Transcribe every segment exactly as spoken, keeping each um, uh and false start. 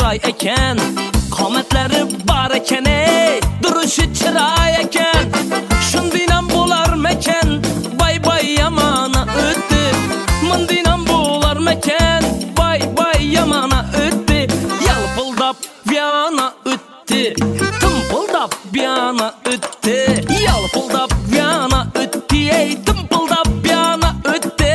chiroy ekan, qomatlari bar ekan, ey duruşi chiroy ekan. Shundinam bo'larmikan, bay bay yamana o'tdi. Mundinam bo'larmikan, bay bay yamana o'tdi. Yalpıldab yana o'tdi, tımpıldab yana o'tdi. Yalpıldab yana o'tdi, ey tımpıldab yana o'tdi.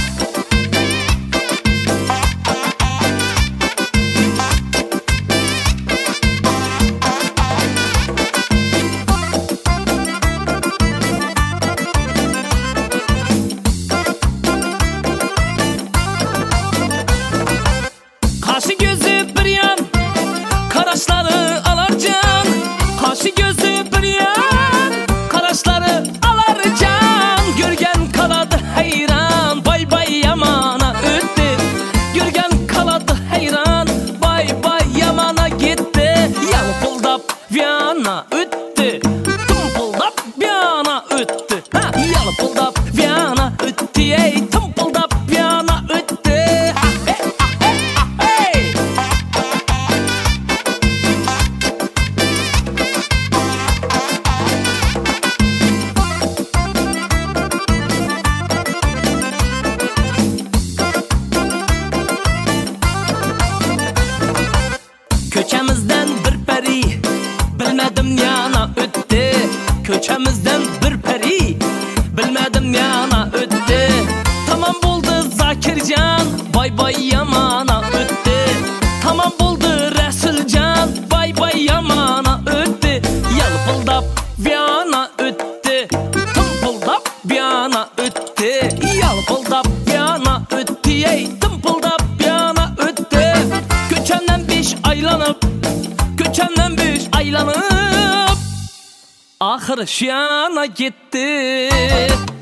Qashi gözü bir yan, qarashlari alarjan. Qashi gözü bir yan, qarashlari alarjan. Görgan qoladi hayron, bay bay yamana o'tdi. Görgan qoladi hayron, bay bay yamana ketdi. Yalpıldab yana o'tdi, tımpıldab yana o'tdi. Ha, yalpıldab yana o'tdi, ey tımpıldab yana o'tdi. Ko'chamizdan bir pari, bilmadim yana o'tdi. Ko'chamizdan bir pari, bilmadim yana o'tdi. Tamam bo'ldi Zakirjon, bay bay yamana o'tdi. Tamam bo'ldi Rasuljon, bay bay yamana o'tdi. Yalpıldab yana o'tdi, tımpıldab yana o'tdi. Yalpıldab yana o'tdi, ey tımpıldab yana o'tdi. Ko'chamdan besh aylanib, ko'chamdan besh aylanib, oxiri shu yana ketdi.